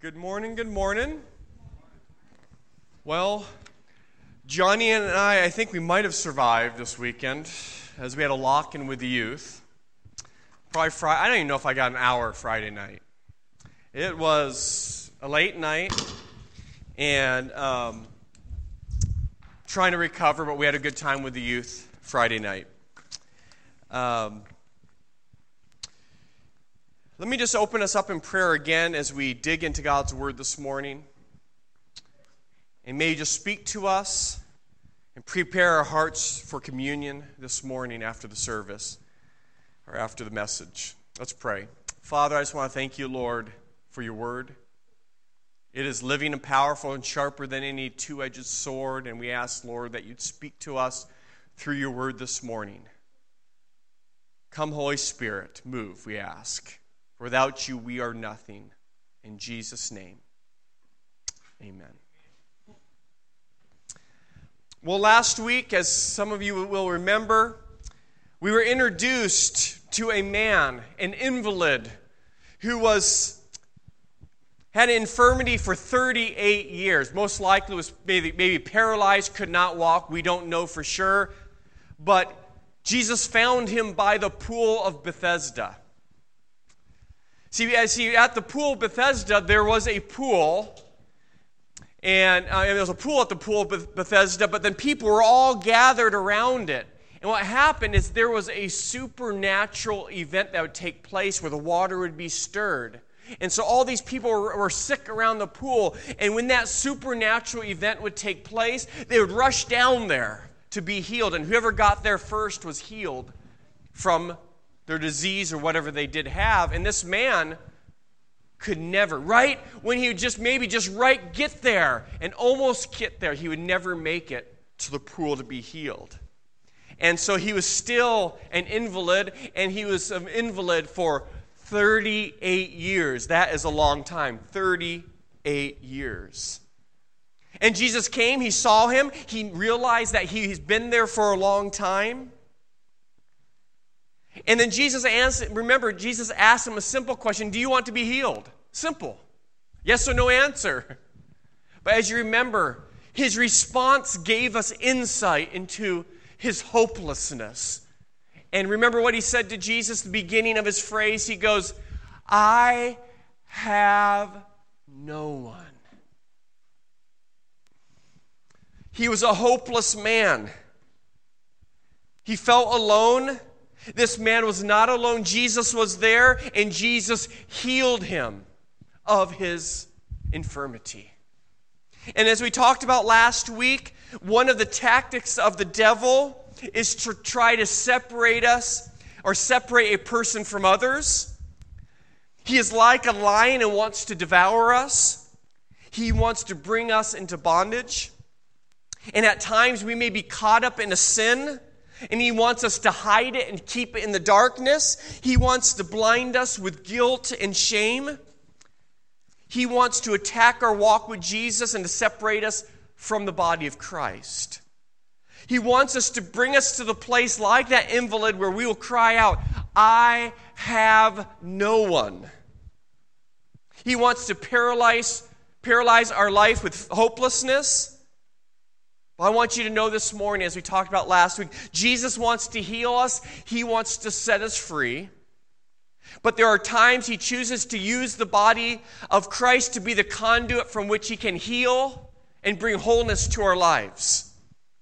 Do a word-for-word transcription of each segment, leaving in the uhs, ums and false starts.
Good morning, good morning. Well, Johnny and I, I think we might have survived this weekend as we had a lock-in with the youth. Probably Friday, I don't even know if I got an hour Friday night. It was a late night and um, trying to recover, but we had a good time with the youth Friday night. Um, Let me just open us up in prayer again as we dig into God's Word this morning. And may you just speak to us and prepare our hearts for communion this morning after the service or after the message. Let's pray. Father, I just want to thank you, Lord, for your Word. It is living and powerful and sharper than any two-edged sword, and we ask, Lord, that you'd speak to us through your Word this morning. Come, Holy Spirit, move, we ask. Without you, we are nothing. In Jesus' name, amen. Well, last week, as some of you will remember, we were introduced to a man, an invalid, who was had an infirmity for thirty-eight years. Most likely was maybe, maybe paralyzed, could not walk. We don't know for sure. But Jesus found him by the pool of Bethesda. See, as he, at the pool of Bethesda, there was a pool, and, uh, and there was a pool at the pool of Bethesda, but then people were all gathered around it. And what happened is there was a supernatural event that would take place where the water would be stirred. And so all these people were, were sick around the pool, and when that supernatural event would take place, they would rush down there to be healed, and whoever got there first was healed from their disease or whatever they did have. And this man could never, right when he would just maybe just right get there and almost get there, he would never make it to the pool to be healed. And so he was still an invalid, and he was an invalid for thirty-eight years. That is a long time, thirty-eight years. And Jesus came, he saw him, he realized that he's been there for a long time. And then Jesus answered, remember, Jesus asked him a simple question, do you want to be healed? Simple. Yes or no answer. But as you remember, his response gave us insight into his hopelessness. And remember what he said to Jesus at the beginning of his phrase? He goes, I have no one. He was a hopeless man. He felt alone. This man was not alone. Jesus was there, and Jesus healed him of his infirmity. And as we talked about last week, one of the tactics of the devil is to try to separate us or separate a person from others. He is like a lion and wants to devour us. He wants to bring us into bondage. And at times we may be caught up in a sin, and he wants us to hide it and keep it in the darkness. He wants to blind us with guilt and shame. He wants to attack our walk with Jesus and to separate us from the body of Christ. He wants us to bring us to the place like that invalid where we will cry out, I have no one. He wants to paralyze, paralyze our life with hopelessness. I want you to know this morning, as we talked about last week, Jesus wants to heal us. He wants to set us free. But there are times he chooses to use the body of Christ to be the conduit from which he can heal and bring wholeness to our lives.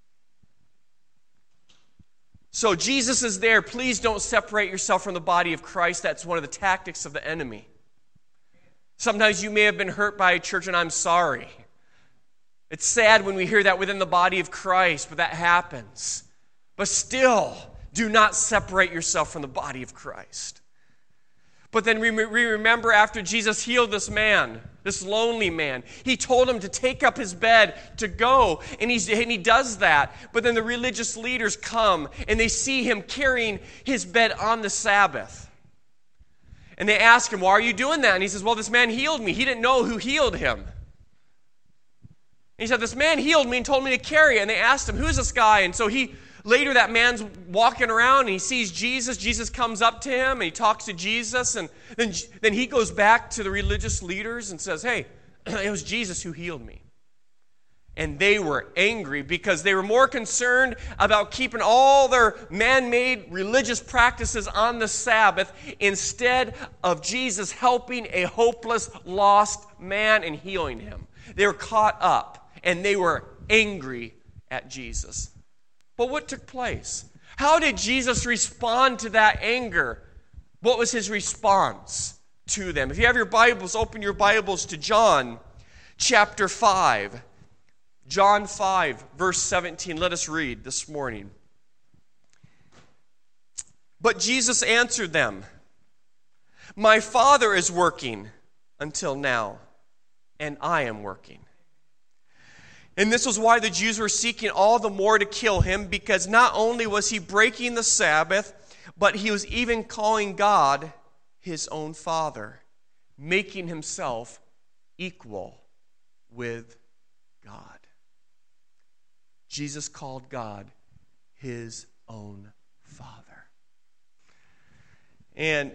So Jesus is there. Please don't separate yourself from the body of Christ. That's one of the tactics of the enemy. Sometimes you may have been hurt by a church, and I'm sorry. It's sad when we hear that within the body of Christ, but that happens. But still, do not separate yourself from the body of Christ. But then we remember after Jesus healed this man, this lonely man, he told him to take up his bed to go, and, he's, and he does that. But then the religious leaders come, and they see him carrying his bed on the Sabbath. And they ask him, why are you doing that? And he says, well, this man healed me. He didn't know who healed him. He said, this man healed me and told me to carry it. And they asked him, who is this guy? And so he Later, that man's walking around and he sees Jesus. Jesus comes up to him and he talks to Jesus. And then, then he goes back to the religious leaders and says, hey, it was Jesus who healed me. And they were angry because they were more concerned about keeping all their man-made religious practices on the Sabbath instead of Jesus helping a hopeless, lost man and healing him. They were caught up and they were angry at Jesus. But what took place? How did Jesus respond to that anger? What was his response to them? If you have your Bibles, open your Bibles to John chapter five. John five, verse seventeen. Let us read this morning. But Jesus answered them, my Father is working until now, and I am working. And this was why the Jews were seeking all the more to kill him, because not only was he breaking the Sabbath, but he was even calling God his own Father, making himself equal with God. Jesus called God his own Father. And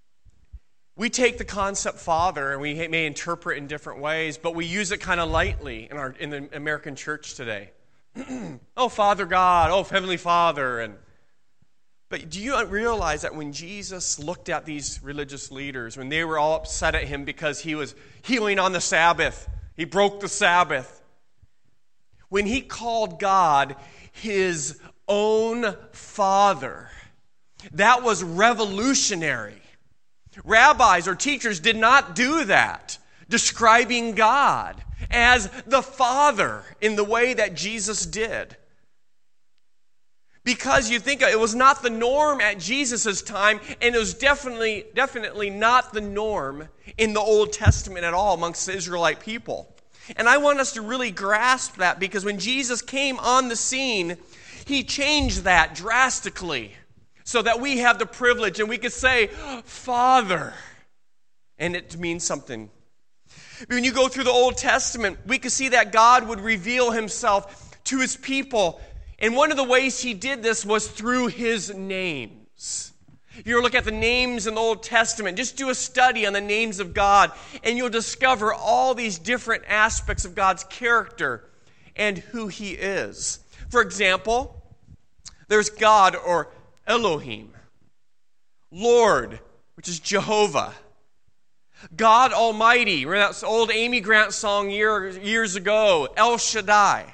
we take the concept Father, and we may interpret it in different ways, but we use it kind of lightly in our in the American church today. Oh, Father God, oh, Heavenly Father. And but do you realize that when Jesus looked at these religious leaders, when they were all upset at him because he was healing on the Sabbath, he broke the Sabbath, when he called God his own Father, that was revolutionary. Rabbis or teachers did not do that, describing God as the Father in the way that Jesus did. Because you think it was not the norm at Jesus' time, and it was definitely, definitely not the norm in the Old Testament at all amongst the Israelite people. And I want us to really grasp that, because when Jesus came on the scene, he changed that drastically so that we have the privilege and we could say, Father, and it means something. When you go through the Old Testament, we can see that God would reveal himself to his people. And one of the ways he did this was through his names. If you look at the names in the Old Testament, just do a study on the names of God, and you'll discover all these different aspects of God's character and who he is. For example, there's God, or Elohim. Lord, which is Jehovah. God Almighty. Remember that old Amy Grant song year, years ago, El Shaddai.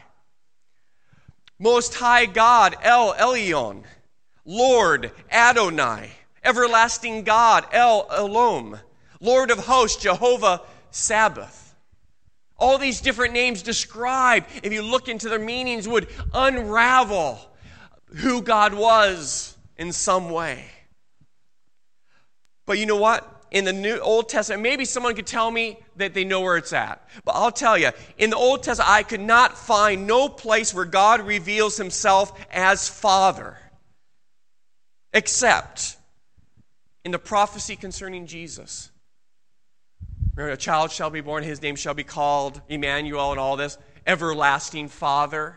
Most High God, El Elyon. Lord, Adonai. Everlasting God, El Elom. Lord of hosts, Jehovah Sabbath. All these different names describe, if you look into their meanings, would unravel who God was in some way. But you know what? In the New Old Testament, maybe someone could tell me that they know where it's at. But I'll tell you, in the Old Testament, I could not find no place where God reveals himself as Father, except in the prophecy concerning Jesus. Remember, a child shall be born, his name shall be called Emmanuel, and all this. Everlasting Father.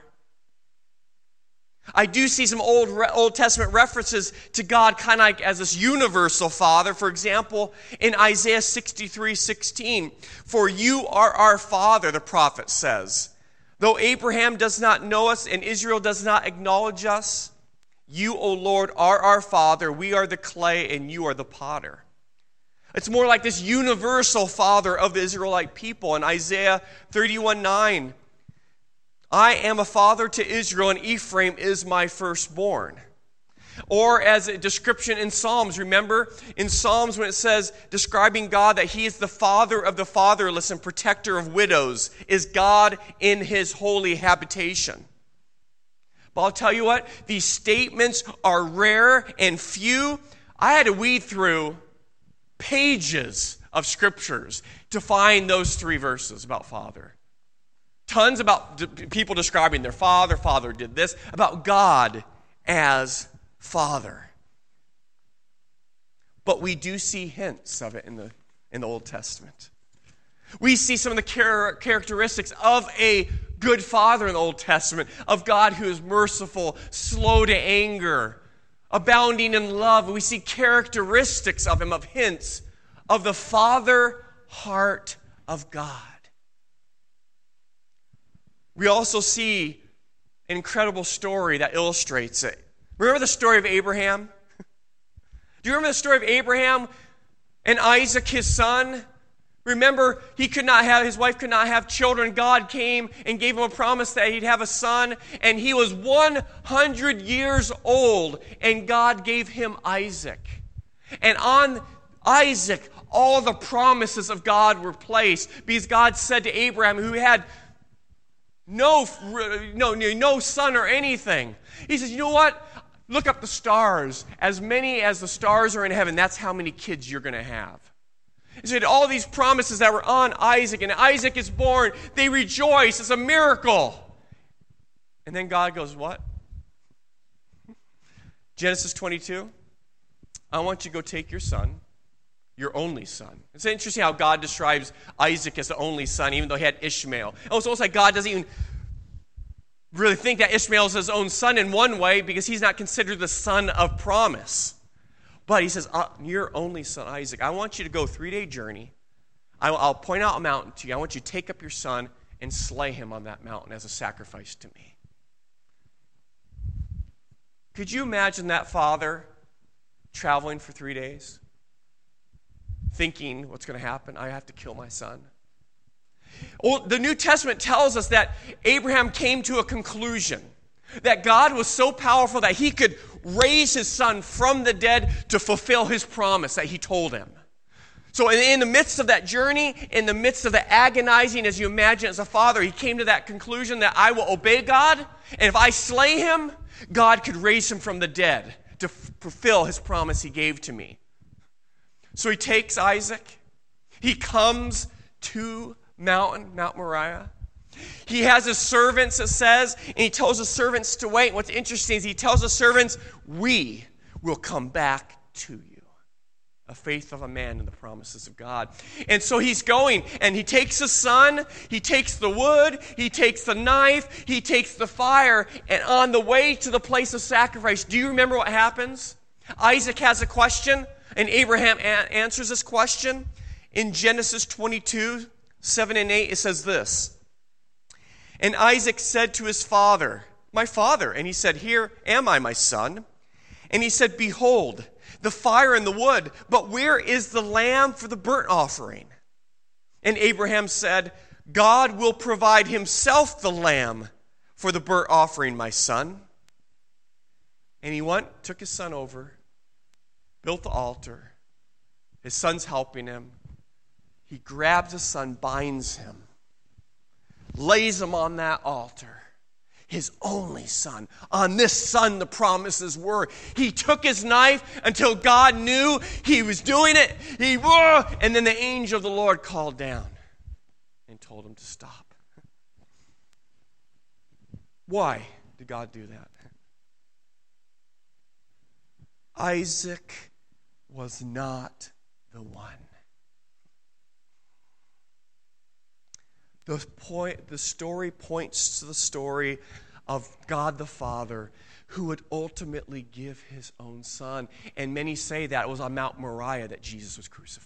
I do see some old Old Testament references to God kind of like as this universal Father. For example, in Isaiah sixty-three sixteen, for you are our Father, the prophet says. Though Abraham does not know us and Israel does not acknowledge us, you, O Lord, are our Father. We are the clay and you are the potter. It's more like this universal Father of the Israelite people. In Isaiah thirty-one nine, I am a father to Israel, and Ephraim is my firstborn. Or as a description in Psalms, remember in Psalms when it says, describing God, that he is the father of the fatherless and protector of widows, is God in his holy habitation. But I'll tell you what, these statements are rare and few. I had to weed through pages of scriptures to find those three verses about Father. Tons about d- people describing their father, father did this, about God as Father. But we do see hints of it in the, in the Old Testament. We see some of the char- characteristics of a good father in the Old Testament, of God who is merciful, slow to anger, abounding in love. We see characteristics of him, of hints of the father heart of God. We also see an incredible story that illustrates it. Remember the story of Abraham? Do you remember the story of Abraham and Isaac, his son? Remember, he could not have, his wife could not have children. God came and gave him a promise that he'd have a son, and he was one hundred years old, and God gave him Isaac. And on Isaac, all the promises of God were placed, because God said to Abraham, who had no, no, no son or anything, he says, you know what? Look up the stars. As many as the stars are in heaven, that's how many kids you're going to have. He said all these promises that were on Isaac, and Isaac is born. They rejoice. It's a miracle. And then God goes, what? Genesis twenty-two, I want you to go take your son, your only son. It's interesting how God describes Isaac as the only son, even though he had Ishmael. Oh, it's almost like God doesn't even really think that Ishmael is his own son in one way, because he's not considered the son of promise. But he says, uh, your only son, Isaac, I want you to go a three-day journey. I'll, I'll point out a mountain to you. I want you to take up your son and slay him on that mountain as a sacrifice to me. Could you imagine that father traveling for three days? Thinking, what's going to happen? I have to kill my son. Well, the New Testament tells us that Abraham came to a conclusion. That God was so powerful that he could raise his son from the dead to fulfill his promise that he told him. So in, in the midst of that journey, in the midst of the agonizing, as you imagine as a father, he came to that conclusion that I will obey God, and if I slay him, God could raise him from the dead to f- fulfill his promise he gave to me. So he takes Isaac. He comes to mountain, Mount Moriah. He has his servants, it says, and he tells the servants to wait. What's interesting is he tells the servants, we will come back to you. A faith of a man in the promises of God. And so he's going, and he takes the son, he takes the wood, he takes the knife, he takes the fire, and on the way to the place of sacrifice, do you remember what happens? Isaac has a question, and Abraham a- answers this question. In Genesis twenty-two, seven and eight, it says this. And Isaac said to his father, my father. And he said, here am I, my son. And he said, behold, the fire and the wood, but where is the lamb for the burnt offering? And Abraham said, God will provide himself the lamb for the burnt offering, my son. And he went, took his son over, built the altar. His son's helping him. He grabs his son, binds him, lays him on that altar, his only son. On this son the promises were. He took his knife until God knew he was doing it. He, and then the angel of the Lord called down and told him to stop. Why did God do that? Isaac was not the one. The point, the story points to the story of God the Father who would ultimately give his own son. And many say that it was on Mount Moriah that Jesus was crucified.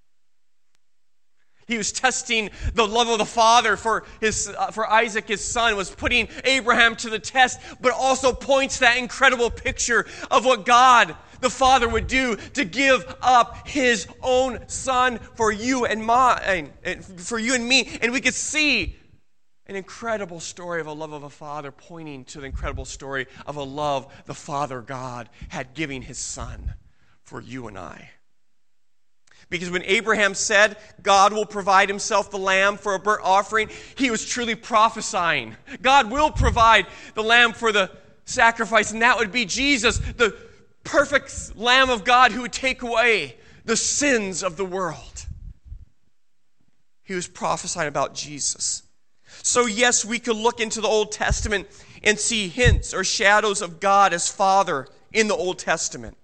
He was testing the love of the Father for his uh, for Isaac, his son, was putting Abraham to the test, but also points to that incredible picture of what God the Father would do to give up his own son for you and mine, and for you and me. And we could see an incredible story of a love of a father pointing to the incredible story of a love the Father God had giving his son for you and I. Because when Abraham said, God will provide himself the lamb for a burnt offering, he was truly prophesying. God will provide the lamb for the sacrifice, and that would be Jesus, the perfect Lamb of God who would take away the sins of the world. He was prophesying about Jesus. So yes, we could look into the Old Testament and see hints or shadows of God as Father in the Old Testament.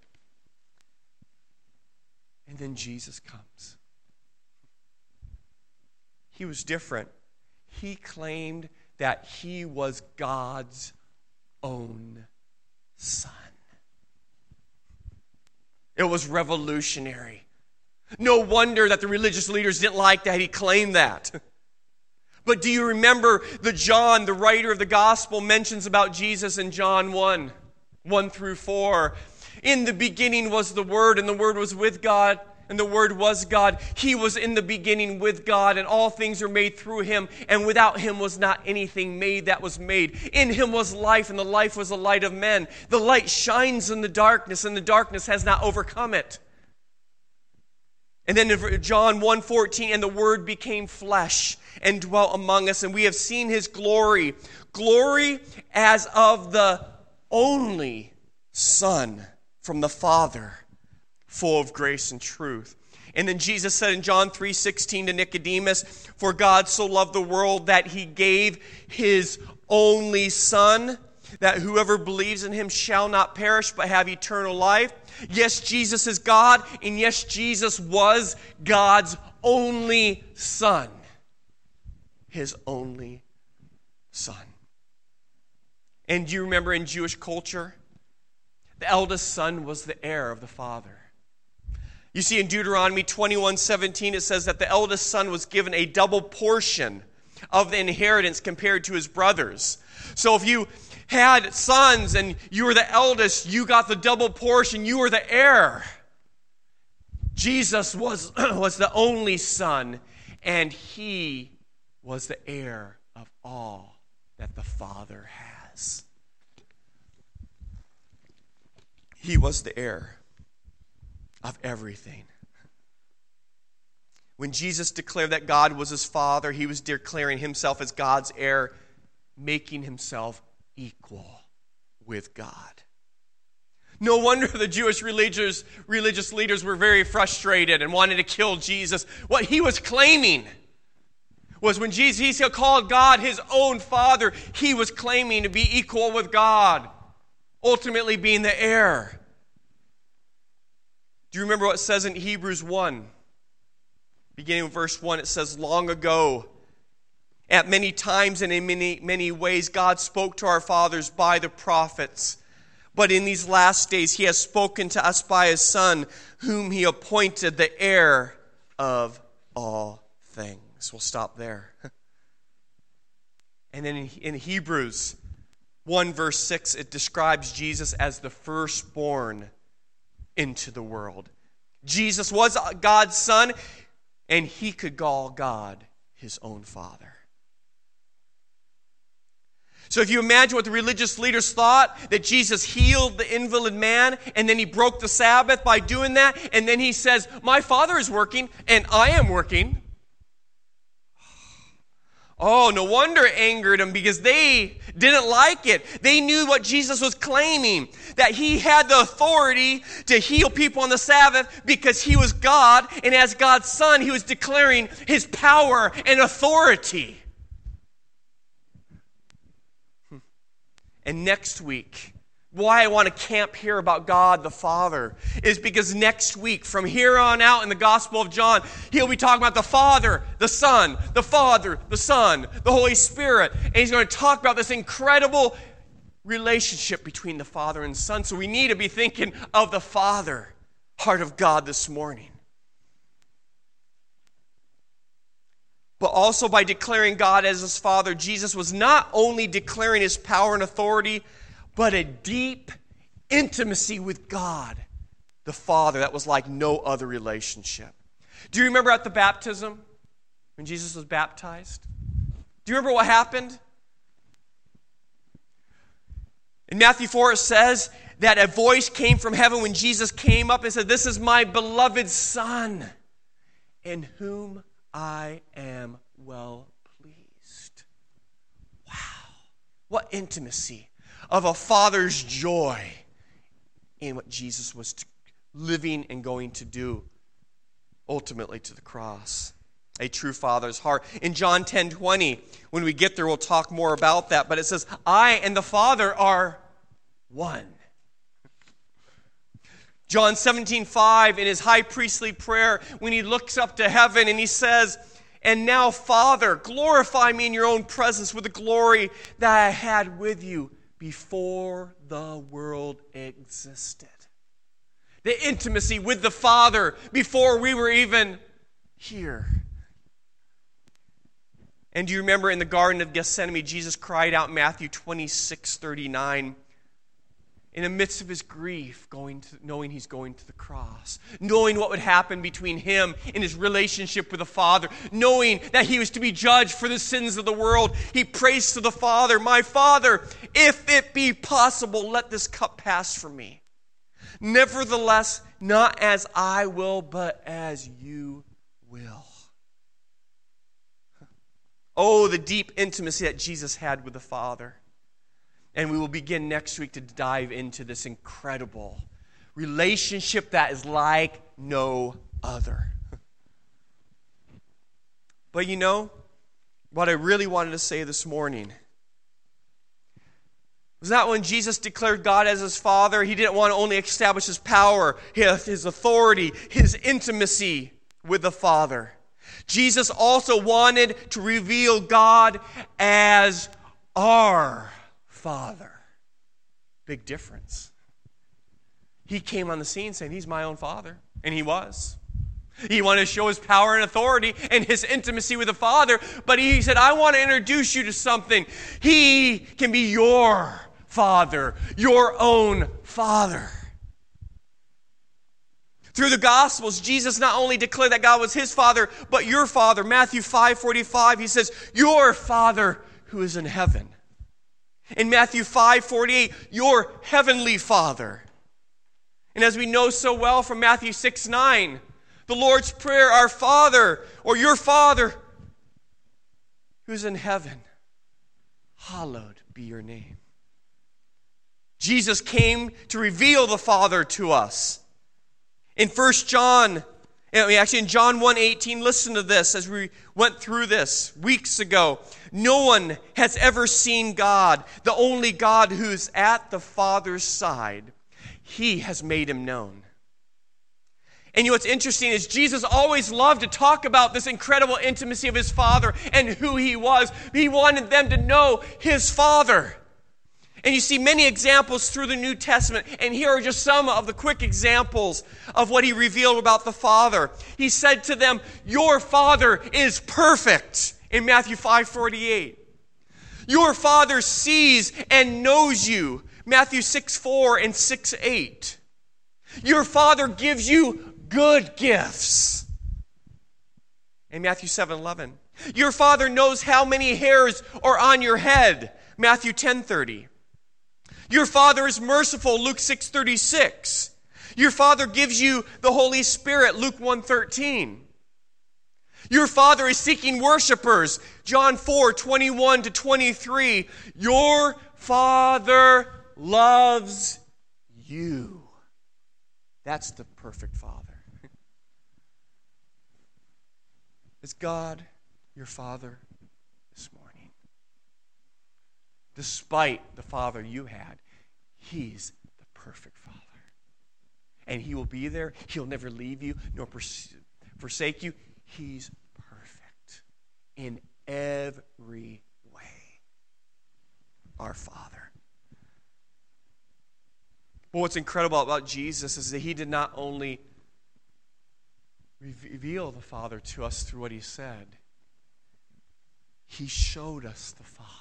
And then Jesus comes. He was different. He claimed that he was God's own son. It was revolutionary. No wonder that the religious leaders didn't like that he claimed that. But do you remember the John, the writer of the gospel, mentions about Jesus in John one, one through four. In the beginning was the Word, and the Word was with God, and the Word was God. He was in the beginning with God, and all things are made through him, and without him was not anything made that was made. In him was life, and the life was the light of men. The light shines in the darkness, and the darkness has not overcome it. And then in John one fourteen, and the Word became flesh and dwelt among us, and we have seen his glory. Glory as of the only Son from the Father, full of grace and truth. And then Jesus said in John three sixteen to Nicodemus, for God so loved the world that he gave his only Son, that whoever believes in him shall not perish but have eternal life. Yes, Jesus is God, and yes, Jesus was God's only Son. His only Son. And do you remember in Jewish culture, the eldest son was the heir of the father. You see in Deuteronomy twenty-one seventeen, it says that the eldest son was given a double portion of the inheritance compared to his brothers. So if you had sons and you were the eldest, you got the double portion, you were the heir. Jesus was, was the only son, and he was the heir of all that the Father has. He was the heir of everything. When Jesus declared that God was his Father, he was declaring himself as God's heir, making himself equal with God. No wonder the Jewish religious, religious leaders were very frustrated and wanted to kill Jesus. What he was claiming was when Jesus he called God his own Father, he was claiming to be equal with God, ultimately being the heir. Do you remember what it says in Hebrews one? Beginning with verse one, it says, long ago, at many times and in many, many ways, God spoke to our fathers by the prophets. But in these last days, he has spoken to us by his Son, whom he appointed the heir of all things. We'll stop there. And then in, in Hebrews one, verse six, it describes Jesus as the firstborn into the world. Jesus was God's Son, and he could call God his own Father. So if you imagine what the religious leaders thought, that Jesus healed the invalid man, and then he broke the Sabbath by doing that, and then he says, my Father is working, and I am working. Oh, no wonder it angered them, because they didn't like it. They knew what Jesus was claiming, that he had the authority to heal people on the Sabbath because he was God, and as God's Son, he was declaring his power and authority. And next week, why I want to camp here about God the Father is because next week, from here on out in the Gospel of John, he'll be talking about the Father, the Son, the Father, the Son, the Holy Spirit. And he's going to talk about this incredible relationship between the Father and Son. So we need to be thinking of the Father, heart of God this morning. But also by declaring God as his Father, Jesus was not only declaring his power and authority, but a deep intimacy with God, the Father, that was like no other relationship. Do you remember at the baptism, when Jesus was baptized? Do you remember what happened? In Matthew four, it says that a voice came from heaven when Jesus came up and said, this is my beloved Son, in whom I am well pleased. Wow. What intimacy of a father's joy in what Jesus was living and going to do, ultimately to the cross. A true father's heart. In John ten twenty, when we get there, we'll talk more about that. But it says, I and the Father are one. John seventeen five, in his high priestly prayer, when he looks up to heaven and he says, And now, Father, glorify me in your own presence with the glory that I had with you before the world existed. The intimacy with the Father before we were even here. And do you remember in the Garden of Gethsemane, Jesus cried out in Matthew twenty-six thirty-nine, in the midst of his grief, going to, knowing he's going to the cross, knowing what would happen between him and his relationship with the Father, knowing that he was to be judged for the sins of the world, he prays to the Father, "My Father, if it be possible, let this cup pass from me. Nevertheless, not as I will, but as you will." Oh, the deep intimacy that Jesus had with the Father. And we will begin next week to dive into this incredible relationship that is like no other. But you know, what I really wanted to say this morning was that when Jesus declared God as his Father, he didn't want to only establish his power, his, his authority, his intimacy with the Father. Jesus also wanted to reveal God as our Father. Big difference. He came on the scene saying, he's my own Father. And he was. He wanted to show his power and authority and his intimacy with the Father. But he said, I want to introduce you to something. He can be your Father. Your own Father. Through the Gospels, Jesus not only declared that God was his Father, but your Father. Matthew five forty-five, he says, your Father who is in heaven. In Matthew five forty-eight, your heavenly Father. And as we know so well from Matthew six nine, the Lord's Prayer, our Father, or your Father, who's in heaven, hallowed be your name. Jesus came to reveal the Father to us. In First John, actually in John one eighteen, listen to this as we went through this weeks ago. No one has ever seen God, the only God who's at the Father's side. He has made him known. And you know what's interesting is Jesus always loved to talk about this incredible intimacy of his Father and who he was. He wanted them to know his Father. And you see many examples through the New Testament, and here are just some of the quick examples of what he revealed about the Father. He said to them, your Father is perfect, in Matthew five forty-eight. Your Father sees and knows you, Matthew six four and six eight. Your Father gives you good gifts, in Matthew seven eleven. Your Father knows how many hairs are on your head, Matthew ten thirty. Your Father is merciful, Luke six thirty-six. Your Father gives you the Holy Spirit, Luke one thirteen. Your Father is seeking worshipers, John four twenty-one to twenty-three. Your Father loves you. That's the perfect Father. Is God your Father this morning? Despite the Father you had, he's the perfect Father. And he will be there. He'll never leave you nor forsake you. He's perfect in every way. Our Father. But what's incredible about Jesus is that he did not only reveal the Father to us through what he said, he showed us the Father.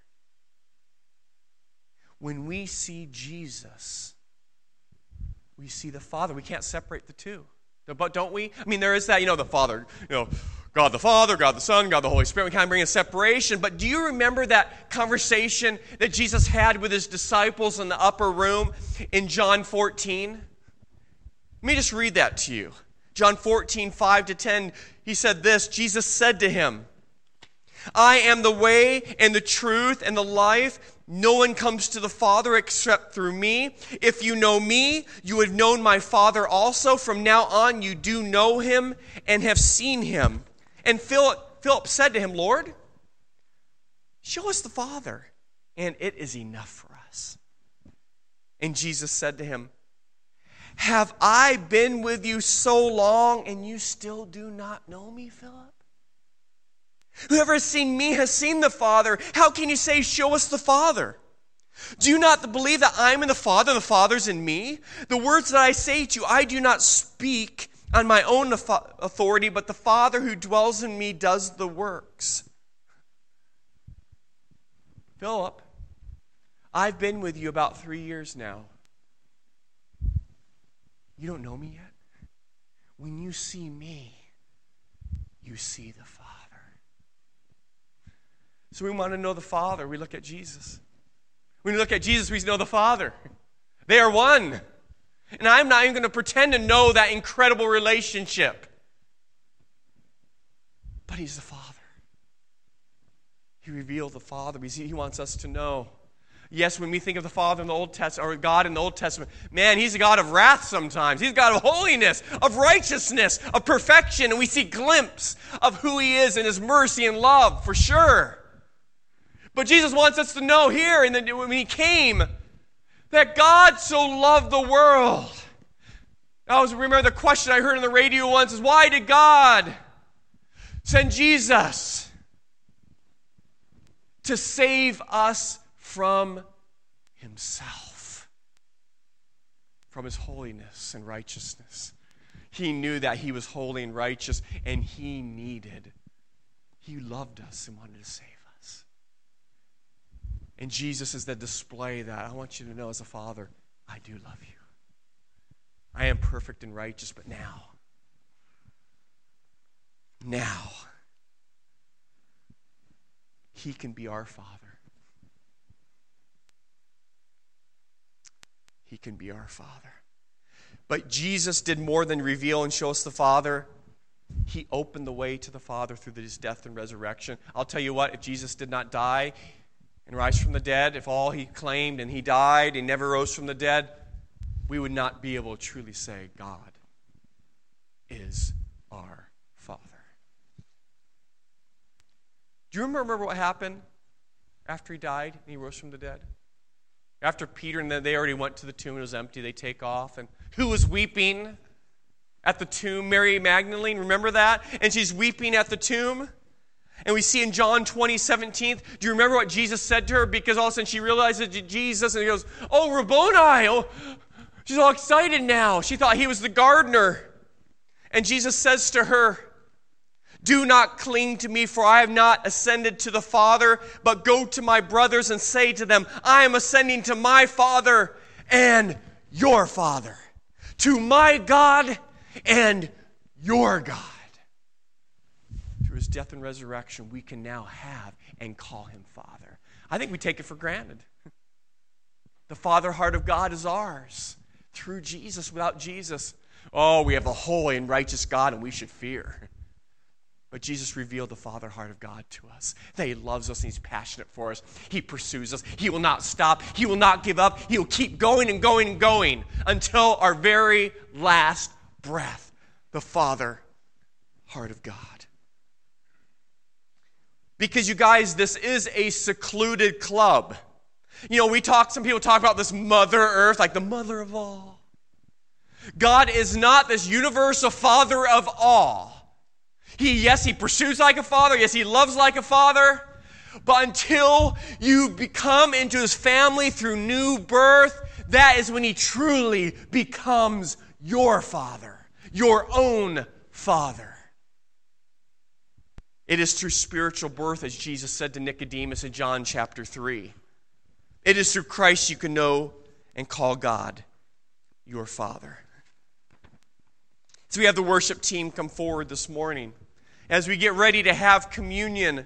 When we see Jesus, we see the Father. We can't separate the two. But don't we? I mean, there is that, you know, the Father, you know, God the Father, God the Son, God the Holy Spirit. We kind of bring a separation. But do you remember that conversation that Jesus had with his disciples in the upper room in John fourteen? Let me just read that to you. John fourteen, five to ten, he said this, Jesus said to him, I am the way and the truth and the life. No one comes to the Father except through me. If you know me, you have known my Father also. From now on you do know him and have seen him. And Philip, Philip said to him, Lord, show us the Father, and it is enough for us. And Jesus said to him, have I been with you so long, and you still do not know me, Philip? Whoever has seen me has seen the Father. How can you say, show us the Father? Do you not believe that I am in the Father, and the Father's in me? The words that I say to you, I do not speak on my own authority, but the Father who dwells in me does the works. Philip, I've been with you about three years now. You don't know me yet? When you see me, you see the Father. So we want to know the Father. We look at Jesus. When we look at Jesus, we know the Father. They are one. And I'm not even going to pretend to know that incredible relationship. But He's the Father. He revealed the Father because He wants us to know. Yes, when we think of the Father in the Old Testament, or God in the Old Testament, man, He's a God of wrath sometimes. He's a God of holiness, of righteousness, of perfection. And we see a glimpse of who He is in His mercy and love, for sure. But Jesus wants us to know here, and when He came, that God so loved the world. I always remember the question I heard on the radio once is, why did God send Jesus to save us from Himself, from His holiness and righteousness? He knew that He was holy and righteous, and He needed, He loved us and wanted to save us. And Jesus is the display that I want you to know as a father, I do love you. I am perfect and righteous, but now, now, He can be our Father. He can be our Father. But Jesus did more than reveal and show us the Father. He opened the way to the Father through His death and resurrection. I'll tell you what, if Jesus did not die and rise from the dead, if all He claimed and He died and never rose from the dead, we would not be able to truly say God is our Father. Do you remember what happened after He died and He rose from the dead? After Peter and then they already went to the tomb, it was empty, they take off. And who was weeping at the tomb? Mary Magdalene, remember that? And she's weeping at the tomb. And we see in John twenty, seventeen, do you remember what Jesus said to her? Because all of a sudden she realizes Jesus, and He goes, oh, Rabboni. Oh, she's all excited now. She thought He was the gardener. And Jesus says to her, do not cling to me, for I have not ascended to the Father, but go to my brothers and say to them, I am ascending to my Father and your Father, to my God and your God. Through His death and resurrection, we can now have and call Him Father. I think we take it for granted. The Father heart of God is ours through Jesus. Without Jesus, oh, we have a holy and righteous God, and we should fear. But Jesus revealed the Father heart of God to us. That He loves us and He's passionate for us. He pursues us. He will not stop. He will not give up. He will keep going and going and going until our very last breath. The Father heart of God. Because you guys, this is a secluded club. You know, we talk, some people talk about this Mother Earth, like the mother of all. God is not this universal Father of all. He, yes, He pursues like a father. Yes, He loves like a father. But until you become into His family through new birth, that is when He truly becomes your Father, your own Father. It is through spiritual birth, as Jesus said to Nicodemus in John chapter three. It is through Christ you can know and call God your Father. So we have the worship team come forward this morning. As we get ready to have communion,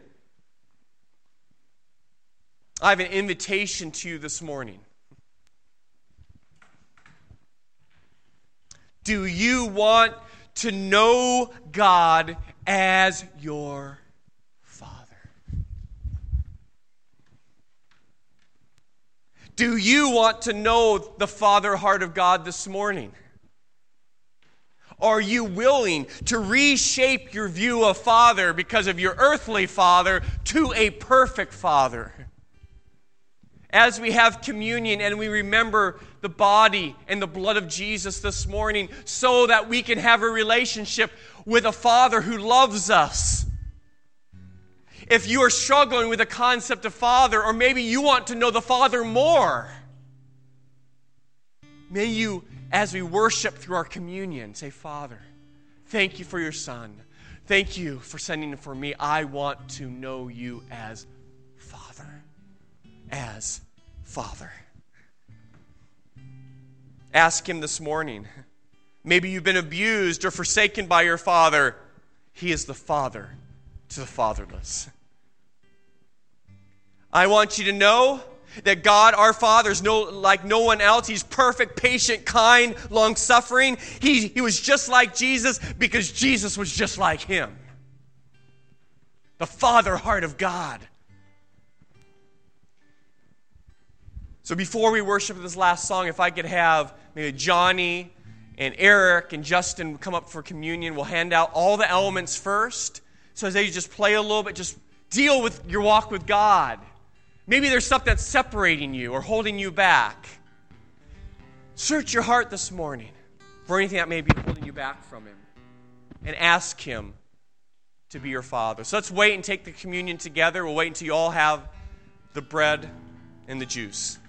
I have an invitation to you this morning. Do you want to know God as your Father? Do you want to know the Father heart of God this morning? Are you willing to reshape your view of Father because of your earthly father to a perfect Father? As we have communion and we remember the body and the blood of Jesus this morning so that we can have a relationship with a Father who loves us. if you are struggling with the concept of Father, or maybe you want to know the Father more, may you, as we worship through our communion, say, Father, thank you for your Son. Thank you for sending him for me. I want to know you as Father. As Father. Ask him this morning. Maybe you've been abused or forsaken by your father. He is the Father to the fatherless. I want you to know that God, our Father, is no, like no one else. He's perfect, patient, kind, long-suffering. He, he was just like Jesus because Jesus was just like him. The Father heart of God. So before we worship this last song, if I could have maybe Johnny and Eric and Justin come up for communion, we'll hand out all the elements first. So as they just play a little bit, just deal with your walk with God. Maybe there's something that's separating you or holding you back. Search your heart this morning for anything that may be holding you back from him. And ask him to be your Father. So let's wait and take the communion together. We'll wait until you all have the bread and the juice.